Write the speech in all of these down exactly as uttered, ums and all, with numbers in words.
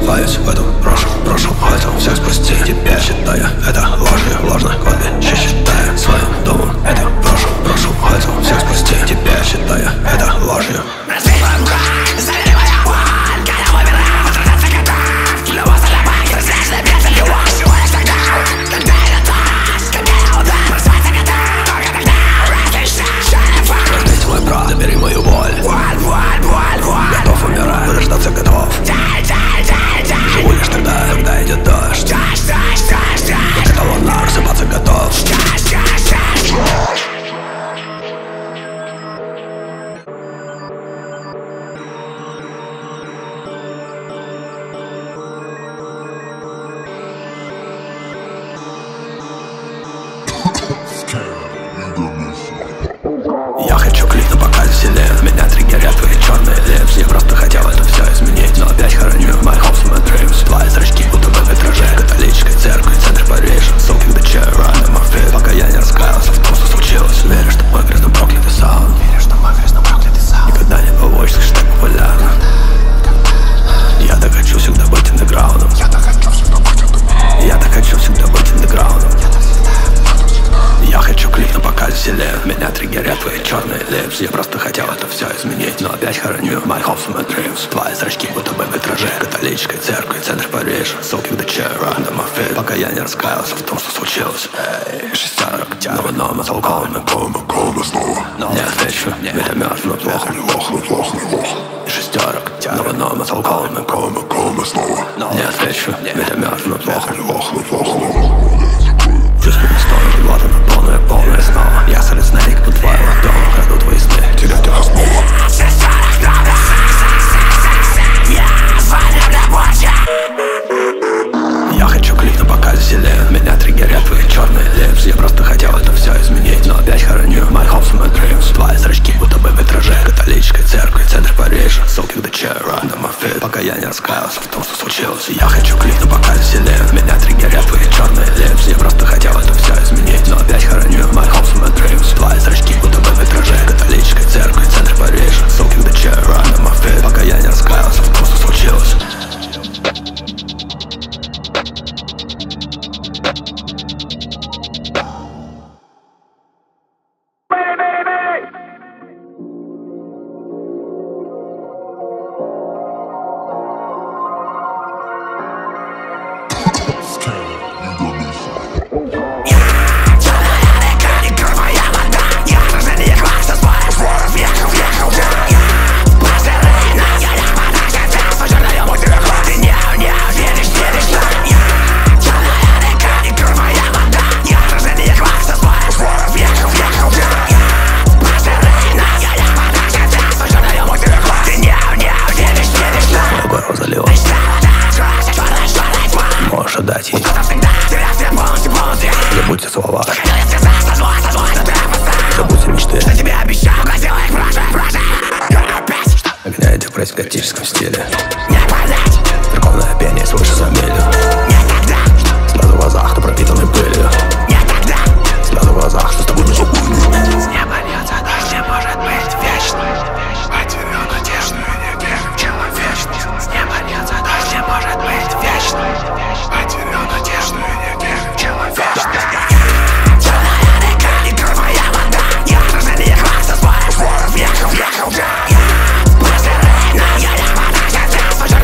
Спускаюсь в эту брошу, брошу хотел всех спасти. Теперь считая это ложью, ложно кладбище считая своим домом. Это брошу, брошу хотел всех спасти. Теперь считая это ложью. Разбить мой прав, забери мою боль. Готов умирать, вырождаться готов. Живу лишь тогда, когда идет дождь. Вот эта волна, рассыпаться готов. Я хочу клик, но пока веселее. Меня триггерят твои черные липсы. Я просто хотел это все изменить, но опять хороню my hopes and my dreams. Твои зрачки будто бы в витраже католической церкви, центр Парижа. Soaking the chair under my feet. Пока я не раскаялся в том, что случилось. Верю, что мой грязно проклятый саунд. Верю, что мой грязно проклятый саунд. Никогда не получится, что так популярно. Я так хочу всегда быть андеграундом. Я так хочу всегда быть андеграундом. Я так хочу всегда быть андеграундом. Я хочу клик, но пока веселее. Меня триггерят твои черные липсы. Я просто хотел это все изменить, но опять хороню my hopes and my dreams. Твои зрачки будто бы в витраже католической церкви, центр Парижа. Soaking the chair under my feet. Пока я не раскаялся в том, что случилось. Эй, шестерок, но в одном толком. Не отвечу, ведь я мертв, но плохо. Шестерок, но в одном толком. Не отвечу, ведь я мертв, но плохо. Чувствую сторону, вот она полная, полная снова. Я солид снейк, тут твоя ладони. Краду твои сны, терять их снова. Я хочу клик, но пока веселее. Меня триггерят твои черные липсы. Я просто хотел это все изменить, но опять хороню my hopes and my dreams. Твои зрачки будто бы в витраже католической церкви, центр Парижа. Soaking the chair under my feet. Пока я не раскаялся в том, что случилось. Я хочу клик, но пока веселее. Меня триггерят твои черные липсы. Я просто хотел это все изменить, но опять хороню my hopes and my dreams. Твои зрачки будто бы в витраже католической церкви, центр Парижа. Soaking the chair under my feet. Пока я не раскаялся в том, что случилось. Дать ей. Забудьте слова. Забудьте мечты. Гоняете в происходическом стиле. Церковное пение свыше за милю. Слезы в глазах, кто пропитаны пылью. Слезы в глазах, что с тобой не забудь. С неба льется дождь, не может быть вечным. Потерял надежду и не верю в человечность. С неба льется дождь, не может быть вечным. Потерял надежду и не верю в человечность. Черная река, и кровая вода. Я рождение класса, споров, споров, веков, веков. Простирай, но я не вода, я здесь,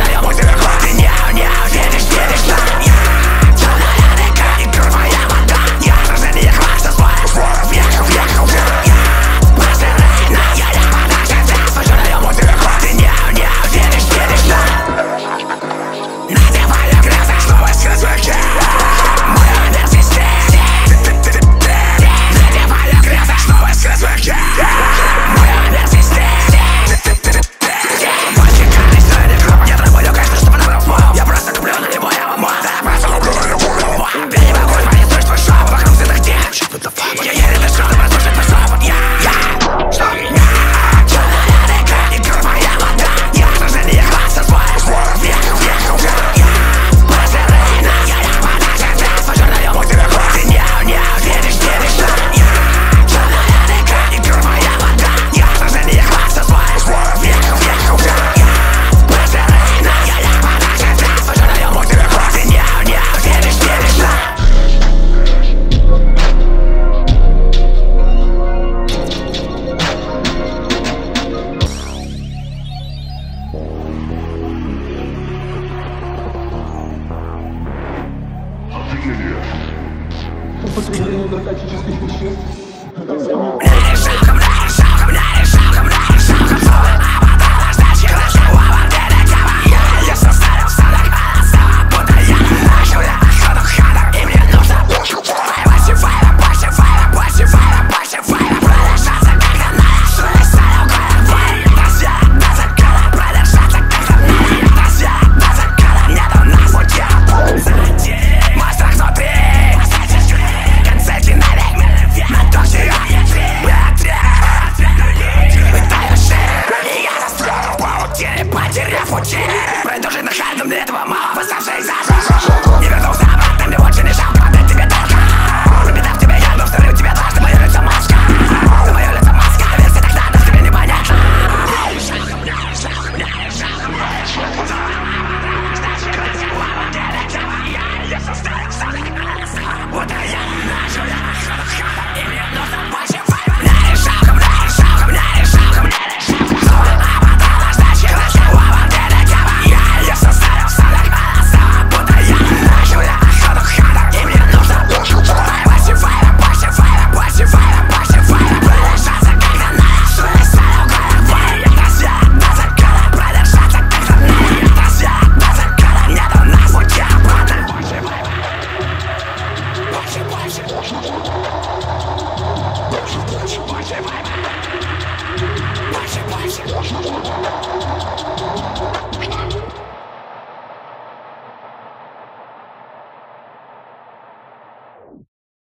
Shift